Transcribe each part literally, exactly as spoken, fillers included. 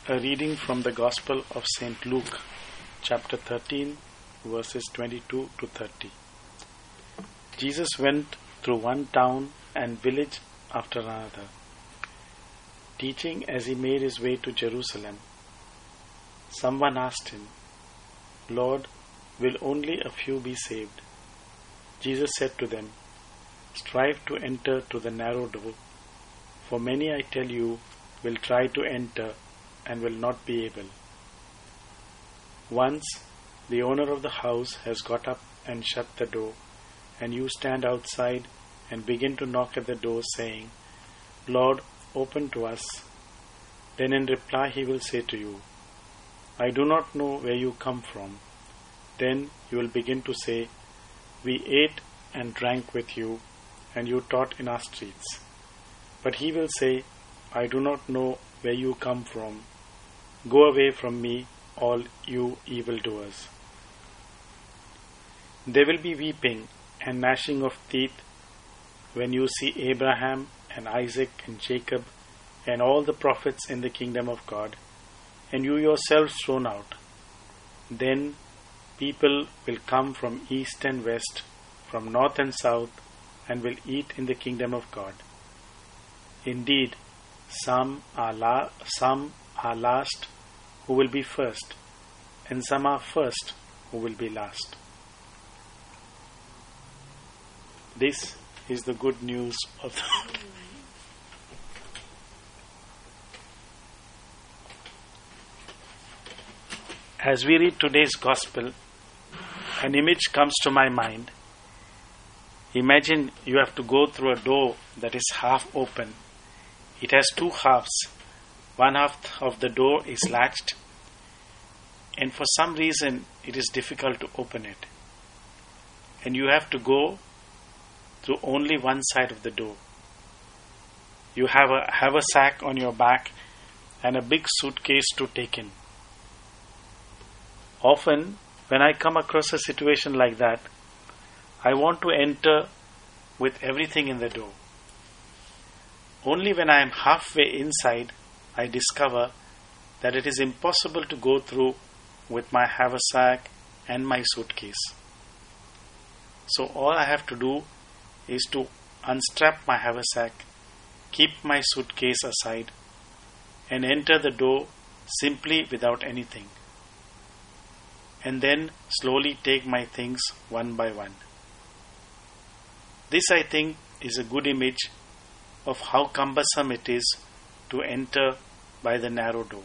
A reading from the Gospel of Saint Luke, chapter thirteen, verses twenty-two to thirty. Jesus went through one town and village after another, teaching as he made his way to Jerusalem. Someone asked him, "Lord, will only a few be saved?" Jesus said to them, "Strive to enter through the narrow door, for many, I tell you, will try to enter and will not be able. Once the owner of the house has got up and shut the door, and you stand outside and begin to knock at the door, saying, 'Lord, open to us.' Then in reply he will say to you, 'I do not know where you come from.' Then you will begin to say, 'We ate and drank with you, and you taught in our streets.' But he will say, 'I do not know where you come from. Go away from me, all you evildoers.' There will be weeping and gnashing of teeth when you see Abraham and Isaac and Jacob and all the prophets in the kingdom of God, and you yourselves thrown out. Then people will come from east and west, from north and south, and will eat in the kingdom of God. Indeed, some are la- some are last who will be first, and some are first who will be last." This is the good news of the Lord. As we read today's Gospel, an image comes to my mind. Imagine you have to go through a door that is half open. It has two halves. One half of the door is latched, and for some reason it is difficult to open it. And you have to go through only one side of the door. You have a haversack on your back and a big suitcase to take in. Often, when I come across a situation like that, I want to enter with everything in the door. Only when I am halfway inside, I discover that it is impossible to go through with my haversack and my suitcase. So all I have to do is to unstrap my haversack, keep my suitcase aside, and enter the door simply without anything, and then slowly take my things one by one. This, I think, is a good image of how cumbersome it is to enter by the narrow door.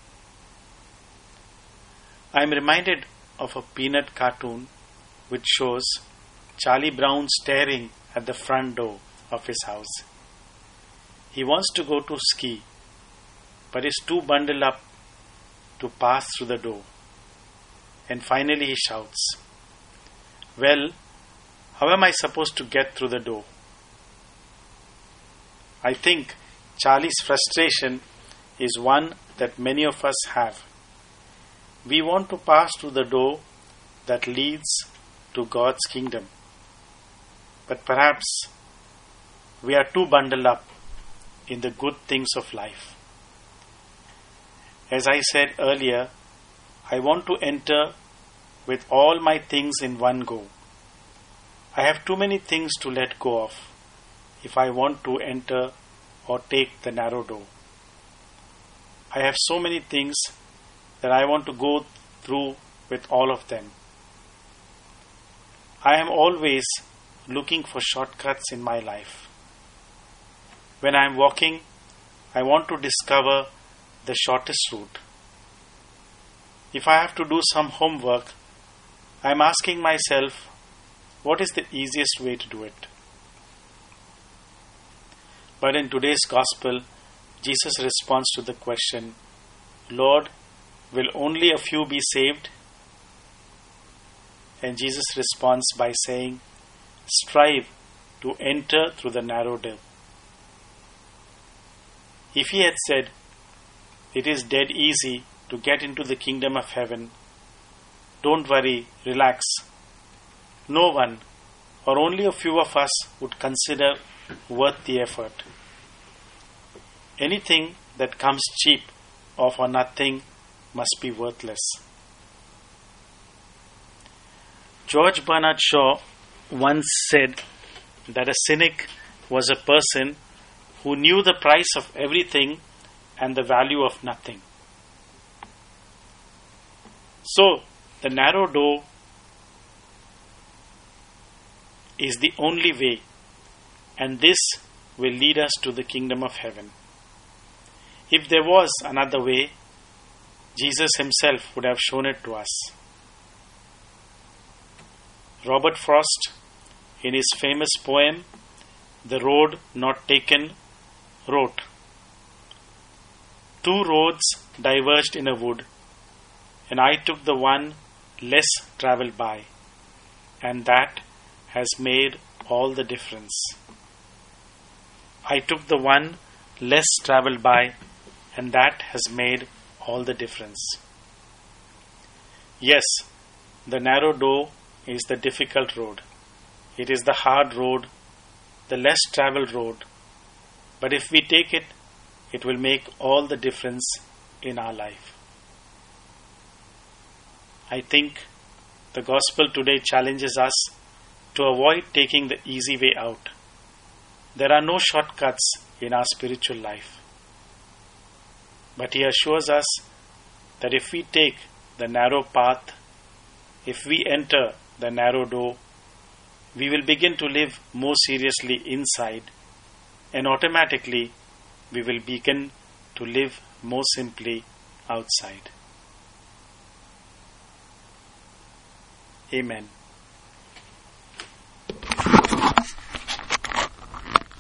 I am reminded of a Peanut cartoon which shows Charlie Brown staring at the front door of his house. He wants to go to ski, but is too bundled up to pass through the door. And finally he shouts, "Well, how am I supposed to get through the door?" I think Charlie's frustration is one that many of us have. We want to pass through the door that leads to God's kingdom, but perhaps we are too bundled up in the good things of life. As I said earlier, I want to enter with all my things in one go. I have too many things to let go of if I want to enter or take the narrow door. I have so many things that I want to go through with all of them. I am always looking for shortcuts in my life. When I am walking, I want to discover the shortest route. If I have to do some homework, I am asking myself, what is the easiest way to do it? But in today's Gospel, Jesus responds to the question, "Lord, will only a few be saved?" And Jesus responds by saying, "Strive to enter through the narrow door." If he had said, "It is dead easy to get into the kingdom of heaven, don't worry, relax," no one or only a few of us would consider worth the effort. Anything that comes cheap or for nothing must be worthless. George Bernard Shaw once said that a cynic was a person who knew the price of everything and the value of nothing. So, the narrow door is the only way, and this will lead us to the kingdom of heaven. If there was another way, Jesus himself would have shown it to us. Robert Frost, in his famous poem, The Road Not Taken, wrote, "Two roads diverged in a wood, and I took the one less travelled by, and that has made all the difference." I took the one less travelled by, and that has made all the difference. Yes, the narrow door is the difficult road. It is the hard road, the less travelled road. But if we take it, it will make all the difference in our life. I think the gospel today challenges us to avoid taking the easy way out. There are no shortcuts in our spiritual life. But he assures us that if we take the narrow path, if we enter the narrow door, we will begin to live more seriously inside, and automatically we will begin to live more simply outside. Amen.